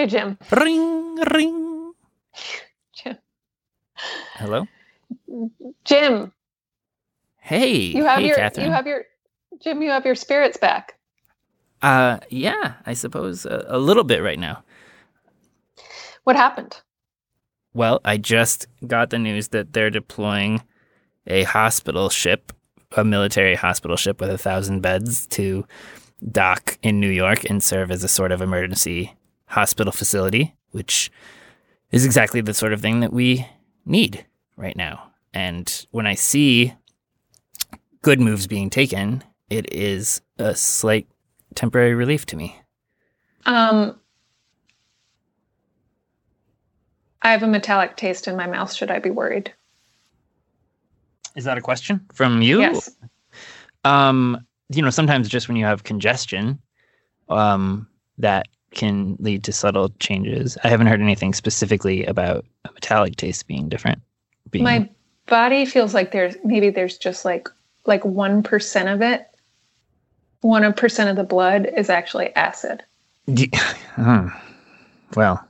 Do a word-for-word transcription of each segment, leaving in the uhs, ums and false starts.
Hey, Jim. Ring, ring. Jim. Hello? Jim. Hey. You have hey, your, Catherine. You have your, Jim, you have your spirits back. Uh, yeah, I suppose a, a little bit right now. What happened? Well, I just got the news that they're deploying a hospital ship, a military hospital ship with a thousand beds to dock in New York and serve as a sort of emergency hospital facility, which is exactly the sort of thing that we need right now. And when I see good moves being taken, it is a slight temporary relief to me. Um, I have a metallic taste in my mouth. Should I be worried? Is that a question from you? Yes. Um, you know, sometimes just when you have congestion, um, that can lead to subtle changes. I haven't heard anything specifically about a metallic taste being different. Being... My body feels like there's maybe there's just like like one percent of it. One percent of the blood is actually acid. oh, well,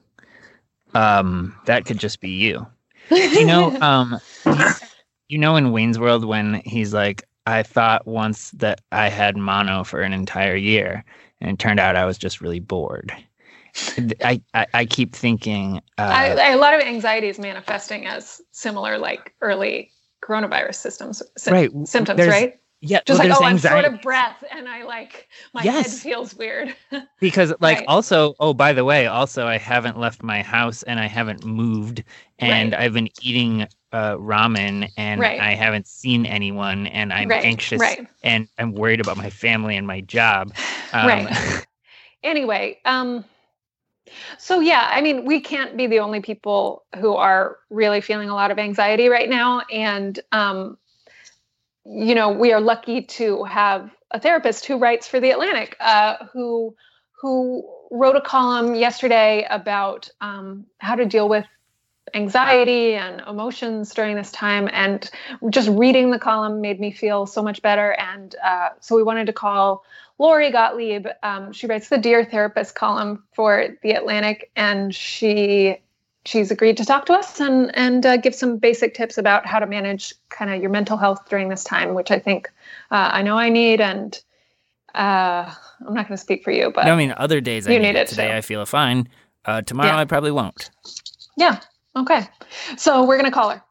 um, that could just be you. You know, um, you know, in Wayne's World when he's like, I thought once that I had mono for an entire year, and it turned out I was just really bored. I, I, I keep thinking... Uh, I, I, a lot of anxiety is manifesting as similar, like, early coronavirus systems, sy- right. symptoms, There's, right? Yeah, just well, like, oh, anxiety. I'm short of breath, and I, like, my yes. head feels weird. Because, like, right. also, oh, by the way, also, I haven't left my house, and I haven't moved, and right. I've been eating uh, ramen, and right. I haven't seen anyone, and I'm right. anxious, right. and I'm worried about my family and my job. Um, right. Anyway, um, so yeah, I mean, we can't be the only people who are really feeling a lot of anxiety right now, and um, you know, we are lucky to have a therapist who writes for The Atlantic, uh, who who wrote a column yesterday about um, how to deal with anxiety and emotions during this time. And just reading the column made me feel so much better. And uh, so we wanted to call Lori Gottlieb. Um, she writes the Dear Therapist column for The Atlantic, and she she's agreed to talk to us and and uh, give some basic tips about how to manage kind of your mental health during this time, which I think uh, I know I need. And uh, I'm not going to speak for you, but no, I mean, other days I you need, need it. it Today too. I feel fine. Uh, tomorrow yeah. I probably won't. Yeah. Okay. So we're going to call her.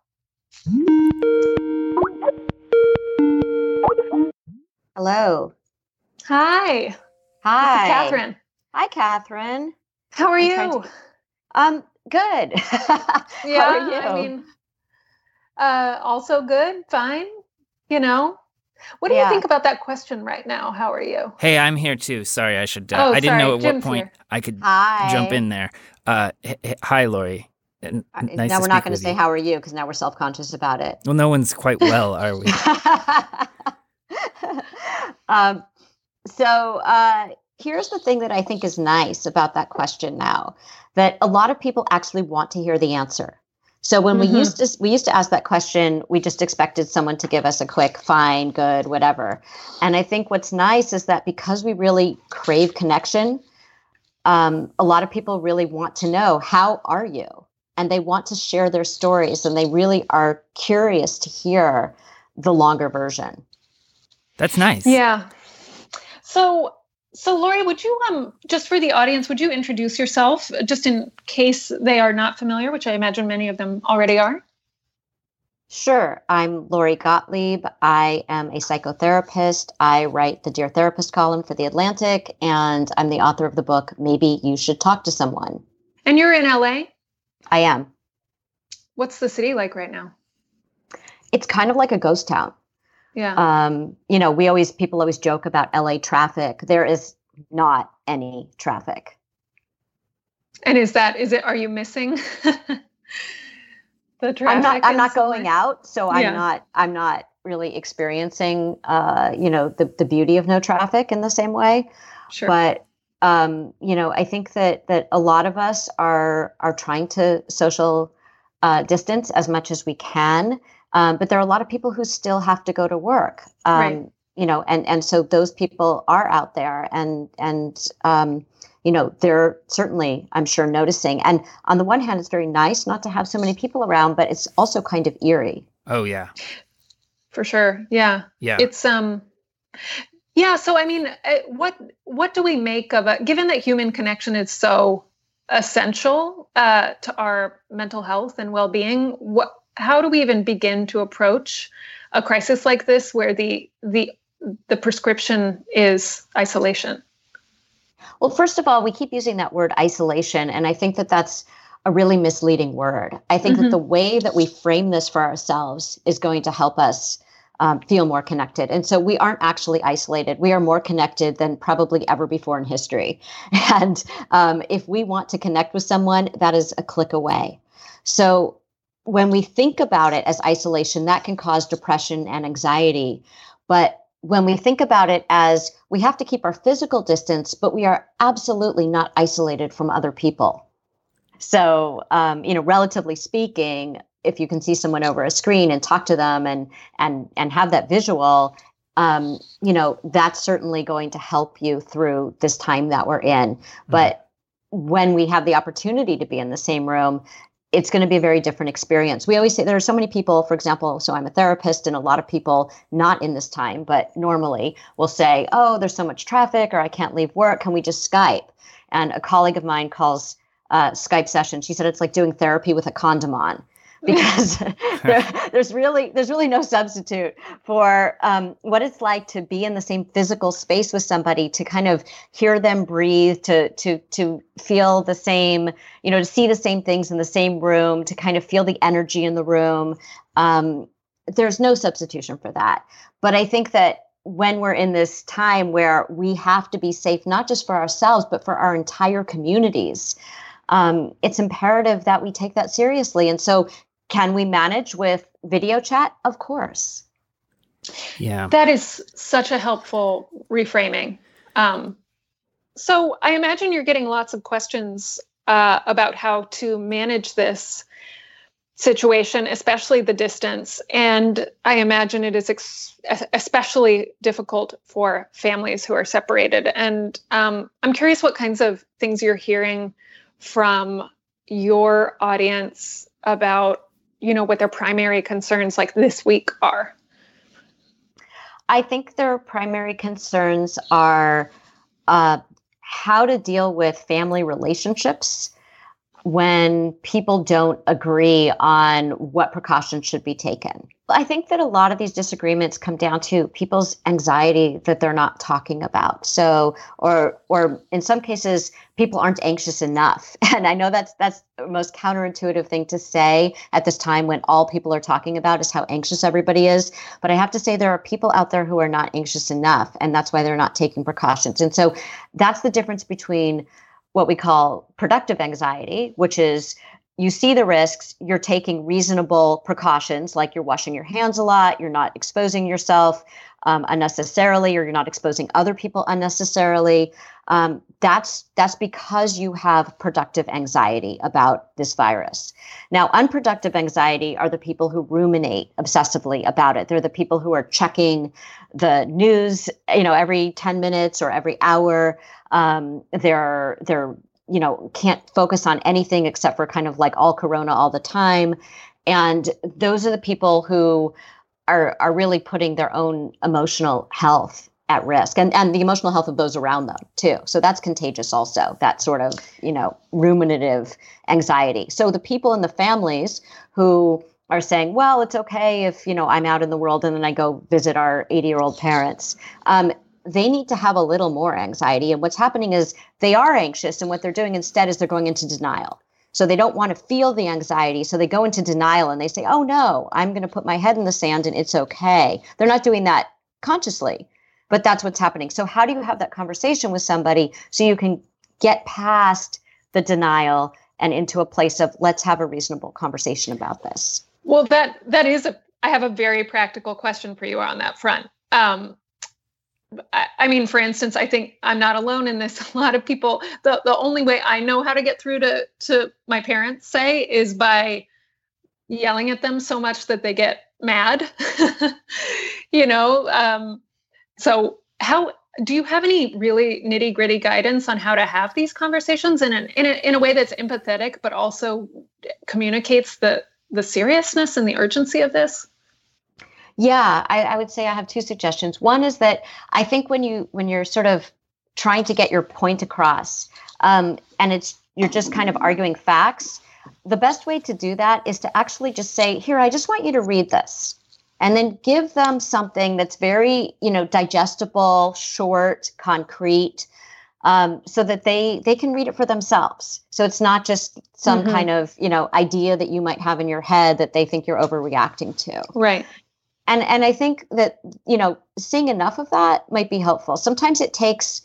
Hello. Hi. Hi. This is Catherine. Hi, Catherine. How are I'm you? to... Um, good. Yeah, How are you? I mean, uh, also good, fine. You know, what do yeah. you think about that question right now? How are you? Hey, I'm here too. Sorry, I should. Uh, oh, I didn't sorry. know at Jim's what point here. I could hi. jump in there. Uh, h- h- hi, Lori. N- nice now to we're not going to say you. how are you because now we're self-conscious about it. Well, no one's quite well, are we? um, so uh, here's the thing that I think is nice about that question now, that a lot of people actually want to hear the answer. So when mm-hmm. we used to we used to ask that question, we just expected someone to give us a quick, fine, good, whatever. And I think what's nice is that because we really crave connection, um, a lot of people really want to know, how are you? And they want to share their stories, and they really are curious to hear the longer version. That's nice. Yeah. So, so Lori, would you, um, just for the audience, would you introduce yourself just in case they are not familiar, which I imagine many of them already are? Sure. I'm Lori Gottlieb. I am a psychotherapist. I write the Dear Therapist column for The Atlantic, and I'm the author of the book, Maybe You Should Talk to Someone. And you're in L A? I am. What's the city like right now? It's kind of like a ghost town. Yeah. Um, you know, we always, people always joke about L A traffic. There is not any traffic. And is that, is it, are you missing the traffic? I'm not, I'm not going out. So I'm yeah. not, I'm not really experiencing, uh, you know, the, the beauty of no traffic in the same way. Sure. But, um, you know, I think that, that a lot of us are, are trying to social uh, distance as much as we can. Um, but there are a lot of people who still have to go to work. Um, right. you know, and, and so those people are out there and, and, um, you know, they're certainly, I'm sure, noticing. And on the one hand, it's very nice not to have so many people around, but it's also kind of eerie. Oh, yeah. For sure. Yeah. Yeah. It's, um, yeah. So, I mean, what, what do we make of it, given that human connection is so essential uh, to our mental health and well-being? What, how do we even begin to approach a crisis like this where the, the, the prescription is isolation? Well, first of all, we keep using that word isolation, and I think that that's a really misleading word. I think mm-hmm. that the way that we frame this for ourselves is going to help us um, feel more connected. And so we aren't actually isolated. We are more connected than probably ever before in history. And um, if we want to connect with someone, that is a click away. So when we think about it as isolation, that can cause depression and anxiety. But when we think about it as we have to keep our physical distance, but we are absolutely not isolated from other people. So, um, you know, relatively speaking, if you can see someone over a screen and talk to them and and and have that visual, um, you know, that's certainly going to help you through this time that we're in. Mm-hmm. But when we have the opportunity to be in the same room, it's going to be a very different experience. We always say there are so many people, for example, so I'm a therapist, and a lot of people, not in this time, but normally will say, oh, there's so much traffic, or I can't leave work. Can we just Skype? And a colleague of mine calls uh, Skype session. She said it's like doing therapy with a condom on, because there, there's really there's really no substitute for um, what it's like to be in the same physical space with somebody, to kind of hear them breathe, to to to feel the same, you know, to see the same things in the same room, to kind of feel the energy in the room. Um, there's no substitution for that. But I think that when we're in this time where we have to be safe, not just for ourselves, but for our entire communities, um, it's imperative that we take that seriously. And so, can we manage with video chat? Of course. Yeah. That is such a helpful reframing. Um, so I imagine you're getting lots of questions uh, about how to manage this situation, especially the distance. And I imagine it is ex- especially difficult for families who are separated. And um, I'm curious what kinds of things you're hearing from your audience about, you know, what their primary concerns like this week are. I think their primary concerns are uh, how to deal with family relationships when people don't agree on what precautions should be taken. I think that a lot of these disagreements come down to people's anxiety that they're not talking about. So, or, or in some cases, people aren't anxious enough. And I know that's, that's the most counterintuitive thing to say at this time when all people are talking about is how anxious everybody is. But I have to say there are people out there who are not anxious enough, and that's why they're not taking precautions. And so that's the difference between what we call productive anxiety, which is you see the risks, you're taking reasonable precautions, like you're washing your hands a lot, you're not exposing yourself um, unnecessarily, or you're not exposing other people unnecessarily. Um, that's that's because you have productive anxiety about this virus. Now, unproductive anxiety are the people who ruminate obsessively about it. They're the people who are checking the news, you know, every ten minutes or every hour. Um, they're they're you know, can't focus on anything except for kind of like all corona all the time. And those are the people who are are really putting their own emotional health at risk, and, and the emotional health of those around them too. So that's contagious also, that sort of, you know, ruminative anxiety. So the people in the families who are saying, well, it's okay if, you know, I'm out in the world and then I go visit our eighty-year-old parents. Um, they need to have a little more anxiety. And what's happening is they are anxious. And what they're doing instead is they're going into denial. So they don't want to feel the anxiety. So they go into denial and they say, oh, no, I'm going to put my head in the sand and it's okay. They're not doing that consciously, but that's what's happening. So how do you have that conversation with somebody so you can get past the denial and into a place of let's have a reasonable conversation about this? Well, that that is a, I have a very practical question for you on that front. Um, I mean, for instance, I think I'm not alone in this. A lot of people, the, the only way I know how to get through to, to my parents, say, is by yelling at them so much that they get mad. you know, um, So how do you have any really nitty gritty guidance on how to have these conversations in, an, in, a, in a way that's empathetic, but also communicates the, the seriousness and the urgency of this? Yeah, I, I would say I have two suggestions. One is that I think when you when you're sort of trying to get your point across, um, and it's you're just kind of arguing facts, the best way to do that is to actually just say, here, I just want you to read this. And then give them something that's very, you know, digestible, short, concrete, um, so that they they can read it for themselves. So it's not just some mm-hmm. kind of, you know, idea that you might have in your head that they think you're overreacting to. Right. And and I think that, you know, seeing enough of that might be helpful. Sometimes it takes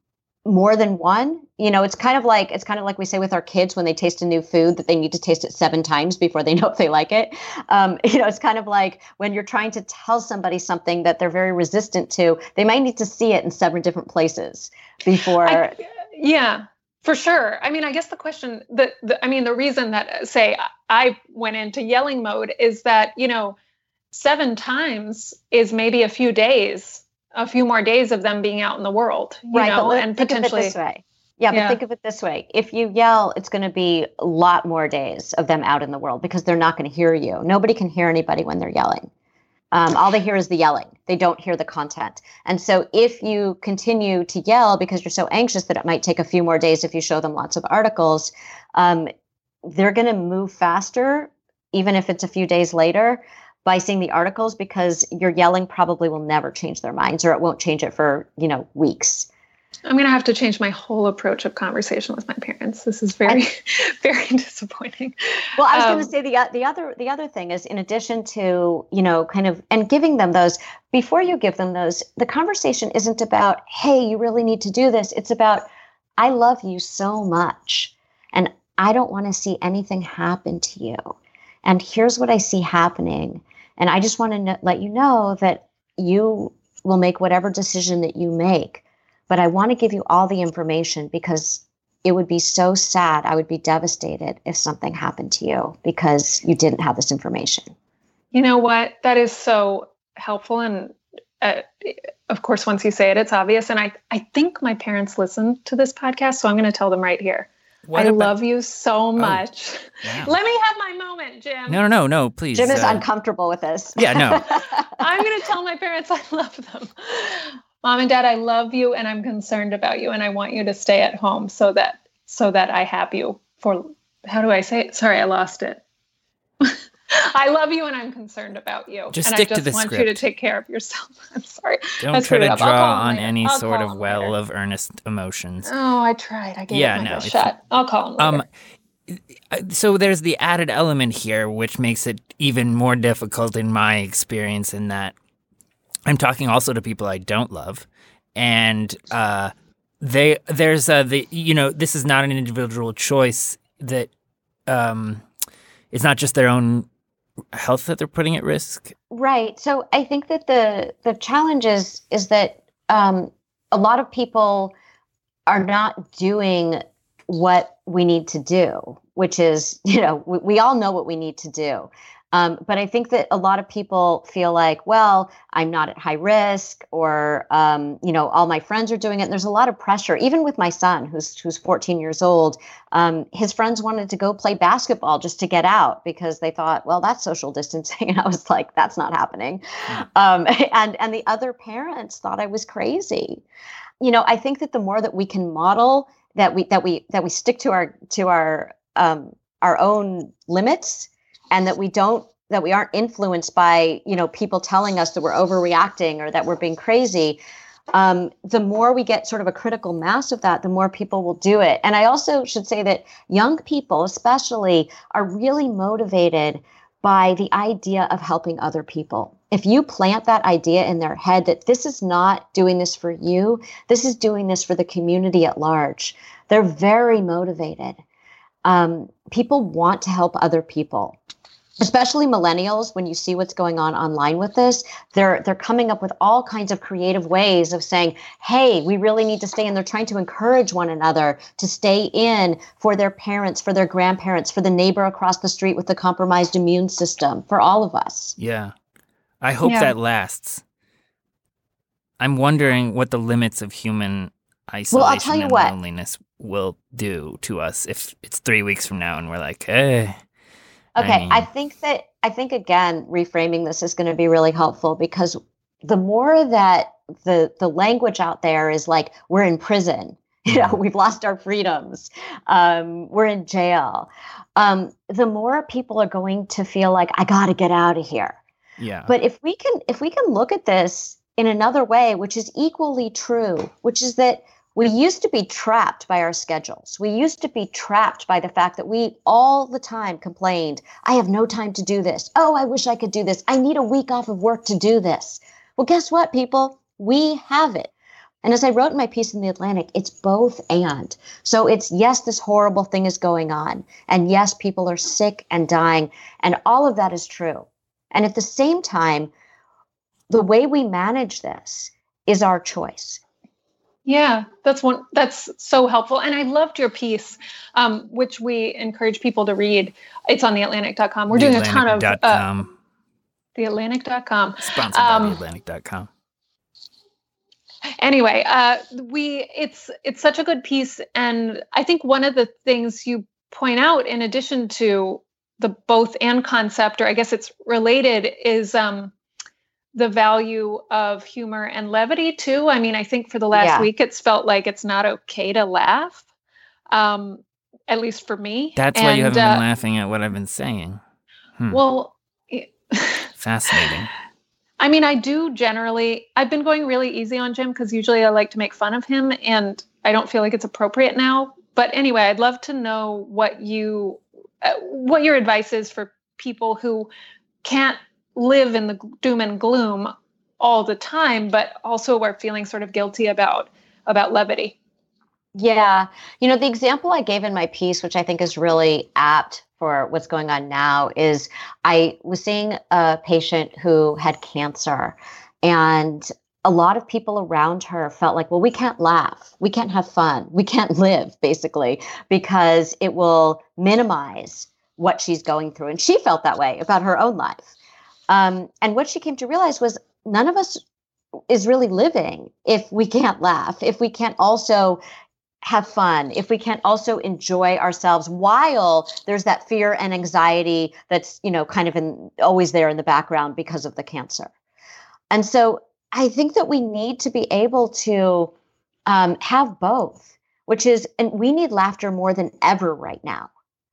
more than one. You know, it's kind of like it's kind of like we say with our kids when they taste a new food that they need to taste it seven times before they know if they like it. Um, you know, it's kind of like when you're trying to tell somebody something that they're very resistant to, they might need to see it in seven different places before. I, yeah, for sure. I mean, I guess the question that the, I mean, the reason that say I went into yelling mode is that, you know, seven times is maybe a few days, a few more days of them being out in the world, you right, know, but and think potentially. Of it this way. Yeah, but yeah. think of it this way. If you yell, it's going to be a lot more days of them out in the world because they're not going to hear you. Nobody can hear anybody when they're yelling. Um, all they hear is the yelling. They don't hear the content. And so if you continue to yell because you're so anxious that it might take a few more days if you show them lots of articles, um, they're going to move faster, even if it's a few days later, by seeing the articles, because your yelling probably will never change their minds, or it won't change it for, you know, weeks. I'm going to have to change my whole approach of conversation with my parents. This is very, very disappointing. Well, I was um, going to say the the other the other thing is, in addition to, you know, kind of, and giving them those, before you give them those, the conversation isn't about, hey, you really need to do this. It's about, I love you so much, and I don't want to see anything happen to you. And here's what I see happening. And I just want to kn- let you know that you will make whatever decision that you make. But I want to give you all the information because it would be so sad. I would be devastated if something happened to you because you didn't have this information. You know what? That is so helpful. And uh, of course, once you say it, it's obvious. And I, I think my parents listen to this podcast, so I'm going to tell them right here. What I about... love you so much. Oh, wow. Let me have my moment, Jim. No, no, no, no, please. Jim is uh... uncomfortable with this. Yeah, no. I'm going to tell my parents I love them. Mom and Dad, I love you and I'm concerned about you and I want you to stay at home so that so that I have you for, how do I say it? Sorry, I lost it. I love you and I'm concerned about you. Just and stick I just to the want script. you to take care of yourself. I'm sorry. Don't try to draw on any I'll sort of well later. Of earnest emotions. Oh, I tried. I gave yeah, it my no, best shot. I'll call him later. Um, so there's the added element here, which makes it even more difficult in my experience in that I'm talking also to people I don't love. And uh, they there's uh, the you know this is not an individual choice that um, it's not just their own health that they're putting at risk. Right. So I think that the the challenge is is that um, a lot of people are not doing what we need to do, which is, you know, we, we all know what we need to do. Um, but I think that a lot of people feel like, well, I'm not at high risk, or, um, you know, all my friends are doing it. And there's a lot of pressure, even with my son, who's who's fourteen years old. Um, his friends wanted to go play basketball just to get out because they thought, well, that's social distancing. And I was like, that's not happening. Mm. Um, and and the other parents thought I was crazy. You know, I think that the more that we can model that we that we that we stick to our to our um, our own limits, and that we don't, that we aren't influenced by, you know, people telling us that we're overreacting or that we're being crazy, um, the more we get sort of a critical mass of that, the more people will do it. And I also should say that young people, especially, are really motivated by the idea of helping other people. If you plant that idea in their head that this is not doing this for you, this is doing this for the community at large, they're very motivated. Um, people want to help other people. Especially millennials, when you see what's going on online with this, they're they're coming up with all kinds of creative ways of saying, hey, we really need to stay in. They're trying to encourage one another to stay in for their parents, for their grandparents, for the neighbor across the street with the compromised immune system, for all of us. Yeah. I hope yeah. that lasts. I'm wondering what the limits of human isolation Well, I'll tell you and what. loneliness will do to us if it's three weeks from now and we're like, hey. Okay, I, mean, I think that I think again, reframing this is going to be really helpful because the more that the the language out there is like we're in prison, you know, we've lost our freedoms, um, we're in jail, um, the more people are going to feel like I got to get out of here. Yeah. But if we can if we can look at this in another way, which is equally true, which is that we used to be trapped by our schedules. We used to be trapped by the fact that we all the time complained, I have no time to do this. Oh, I wish I could do this. I need a week off of work to do this. Well, guess what, people? We have it. And as I wrote in my piece in The Atlantic, it's both and. So it's, yes, this horrible thing is going on. And yes, people are sick and dying. And all of that is true. And at the same time, the way we manage this is our choice. Yeah, that's one. That's so helpful. And I loved your piece, um, which we encourage people to read. It's on the atlantic dot com. We're doing a ton of uh, the atlantic dot com. Sponsored um, by the atlantic dot com. Anyway, uh, we it's it's such a good piece. And I think one of the things you point out, in addition to the both and concept, or I guess it's related, is um, the value of humor and levity too. I mean, I think for the last yeah. week, it's felt like it's not okay to laugh, um, at least for me. That's and, why you haven't uh, been laughing at what I've been saying. Hmm. Well, fascinating. I mean, I do generally, I've been going really easy on Jim because usually I like to make fun of him and I don't feel like it's appropriate now. But anyway, I'd love to know what you, uh, what your advice is for people who can't live in the doom and gloom all the time, but also are feeling sort of guilty about about levity. Yeah. You know, the example I gave in my piece, which I think is really apt for what's going on now, is I was seeing a patient who had cancer, and a lot of people around her felt like, well, we can't laugh, we can't have fun, we can't live, basically, because it will minimize what she's going through. And she felt that way about her own life. Um, and what she came to realize was none of us is really living if we can't laugh, if we can't also have fun, if we can't also enjoy ourselves while there's that fear and anxiety that's, you know, kind of in, always there in the background because of the cancer. And so I think that we need to be able to um, have both, which is, and we need laughter more than ever right now.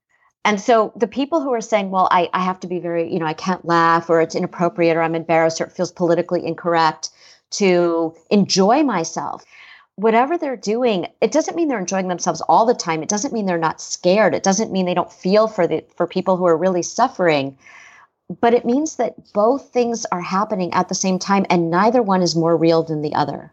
And so the people who are saying, well, I, I have to be very, you know, I can't laugh, or it's inappropriate, or I'm embarrassed, or it feels politically incorrect to enjoy myself, whatever they're doing, it doesn't mean they're enjoying themselves all the time. It doesn't mean they're not scared. It doesn't mean they don't feel for the for people who are really suffering. But it means that both things are happening at the same time, and neither one is more real than the other.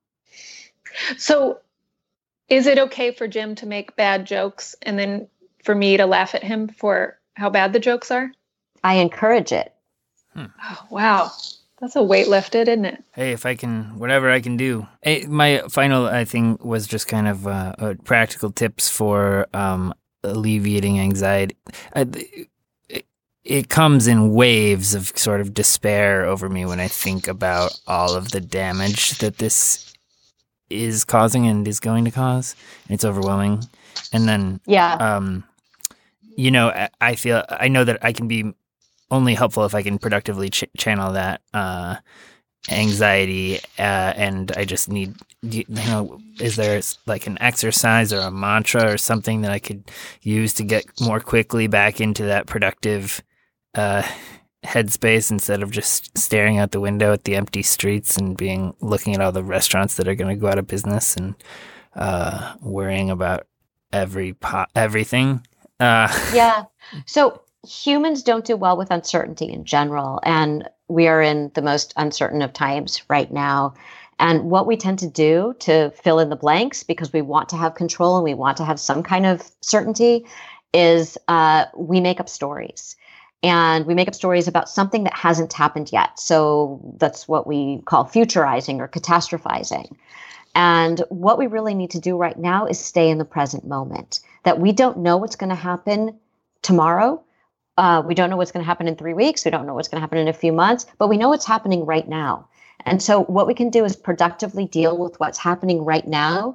So is it okay for Jim to make bad jokes and then for me to laugh at him for how bad the jokes are? I encourage it. Hmm. Oh, wow. That's a weight lifted, isn't it? Hey, if I can, whatever I can do. Hey, my final, I think, was just kind of uh, uh, practical tips for um, alleviating anxiety. Uh, it, it comes in waves of sort of despair over me when I think about all of the damage that this is causing and is going to cause. It's overwhelming. And then, yeah, um, you know, I, I feel, I know that I can be only helpful if I can productively ch- channel that uh, anxiety, uh, and I just need, you know, is there like an exercise or a mantra or something that I could use to get more quickly back into that productive uh, headspace instead of just staring out the window at the empty streets and being looking at all the restaurants that are going to go out of business and uh, worrying about every po- everything. Uh, yeah. So humans don't do well with uncertainty in general, and we are in the most uncertain of times right now. And what we tend to do to fill in the blanks, because we want to have control and we want to have some kind of certainty, is uh, we make up stories. And we make up stories about something that hasn't happened yet. So that's what we call futurizing or catastrophizing. And what we really need to do right now is stay in the present moment, that we don't know what's going to happen tomorrow. Uh, we don't know what's going to happen in three weeks. We don't know what's going to happen in a few months, but we know what's happening right now. And so what we can do is productively deal with what's happening right now.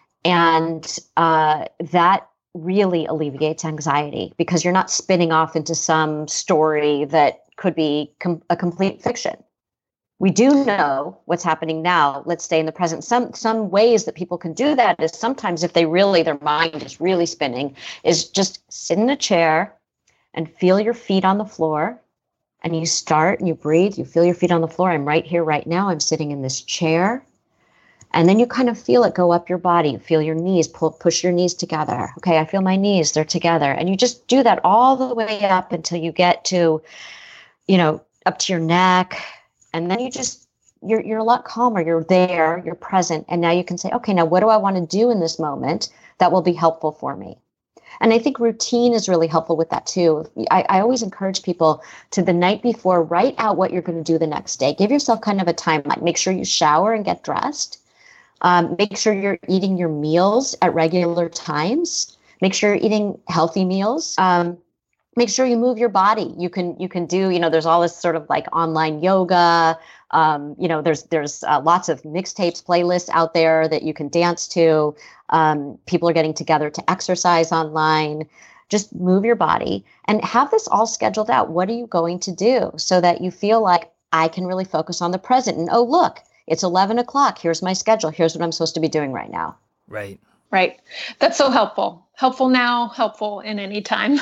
And uh, that really alleviates anxiety because you're not spinning off into some story that could be com- a complete fiction. We do know what's happening now. Let's stay in the present. Some some ways that people can do that is sometimes if they really, their mind is really spinning, is just sit in a chair and feel your feet on the floor. And you start and you breathe, you feel your feet on the floor. I'm right here, right now. I'm sitting in this chair. And then you kind of feel it go up your body. You feel your knees, pull, push your knees together. Okay, I feel my knees, they're together. And you just do that all the way up until you get to, you know, up to your neck. And then you just, you're you're a lot calmer. You're there, you're present. And now you can say, okay, now what do I want to do in this moment that will be helpful for me? And I think routine is really helpful with that too. I, I always encourage people to the night before, write out what you're going to do the next day. Give yourself kind of a timeline. Make sure you shower and get dressed. Um, make sure you're eating your meals at regular times. Make sure you're eating healthy meals. Um, make sure you move your body. You can you can do, you know, there's all this sort of like online yoga. Um, you know, there's there's uh, lots of mixtapes, playlists out there that you can dance to. Um, people are getting together to exercise online. Just move your body and have this all scheduled out. What are you going to do so that you feel like I can really focus on the present? And oh, look, it's eleven o'clock. Here's my schedule. Here's what I'm supposed to be doing right now. Right. Right. That's so helpful. Helpful now, helpful in any time.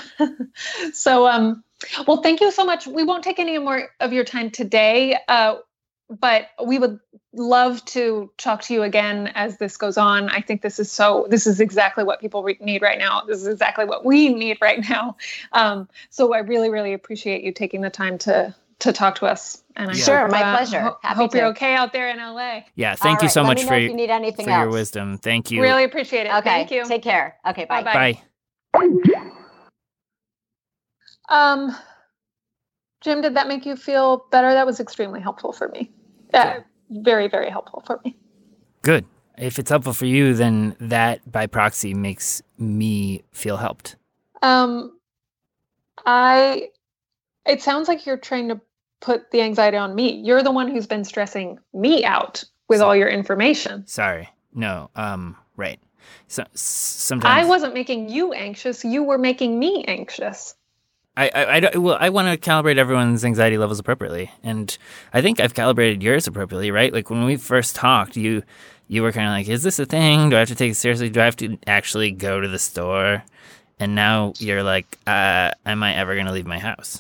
so, um, well, thank you so much. We won't take any more of your time today, uh, but we would love to talk to you again as this goes on. I think this is so, this is exactly what people re- need right now. This is exactly what we need right now. Um, so I really, really appreciate you taking the time to to talk to us. And I Sure, hope, my uh, pleasure. Ho- Happy hope to. you're okay out there in L A. Yeah. Thank All you right, so let much me know for, if you need anything for your else. wisdom. Thank you. Really appreciate it. Okay. Thank you. Take care. Okay. Bye. Bye-bye. Bye. Um, Jim, did that make you feel better? That was extremely helpful for me. Uh, very, very helpful for me. Good. If it's helpful for you, then that by proxy makes me feel helped. Um, I, it sounds like you're trying to put the anxiety on me. You're the one who's been stressing me out with So- all your information. Sorry. No. Um. Right. So sometimes I wasn't making you anxious. You were making me anxious. I, I, I, don't- well, I want to calibrate everyone's anxiety levels appropriately, and I think I've calibrated yours appropriately, right? Like when we first talked, you you were kind of like, "Is this a thing? Do I have to take it seriously? Do I have to actually go to the store?" And now you're like, uh, "Am I ever going to leave my house?"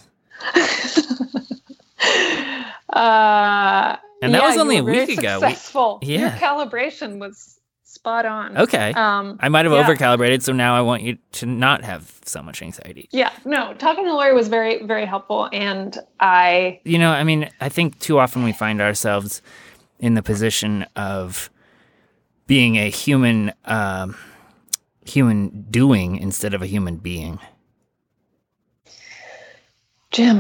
uh, And that yeah, was only you a were very week ago. We- Successful. Yeah. Your calibration was spot on. Okay, Um, I might have yeah. overcalibrated, so now I want you to not have so much anxiety. Yeah, no, talking to Lori was very, very helpful. And I, You know, I mean, I think too often we find ourselves in the position of being a human, um, human doing instead of a human being. Jim,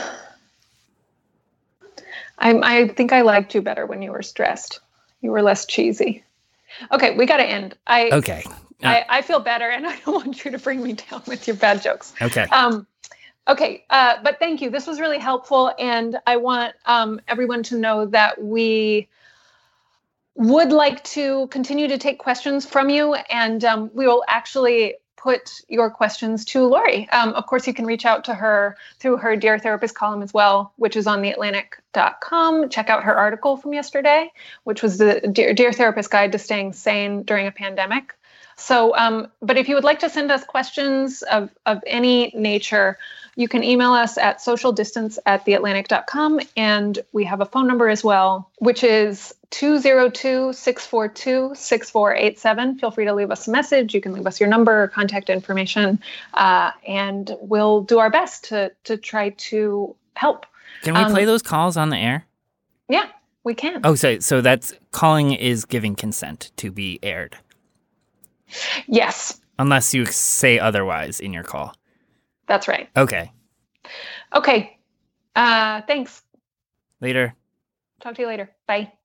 I, I think I liked you better when you were stressed. You were less cheesy. Okay, we got to end. I, Okay. Uh, I, I feel better, and I don't want you to bring me down with your bad jokes. okay. Um, okay, uh, but thank you. This was really helpful, and I want um, everyone to know that we would like to continue to take questions from you, and um, we will actually put your questions to Lori. Um, of course, you can reach out to her through her Dear Therapist column as well, which is on the atlantic dot com. Check out her article from yesterday, which was the Dear, Dear Therapist Guide to Staying Sane During a Pandemic. So, um, but if you would like to send us questions of, of any nature, you can email us at social distance at the atlantic dot com. And we have a phone number as well, which is two zero two, six four two, six four eight seven. Feel free to leave us a message. You can leave us your number, contact information, uh, and we'll do our best to, to try to help. Can we um, play those calls on the air? Yeah, we can. Oh, so so that's calling is giving consent to be aired, Yes, unless you say otherwise in your call. that's right. Okay. Okay. Uh, thanks. Later. Talk to you later. Bye.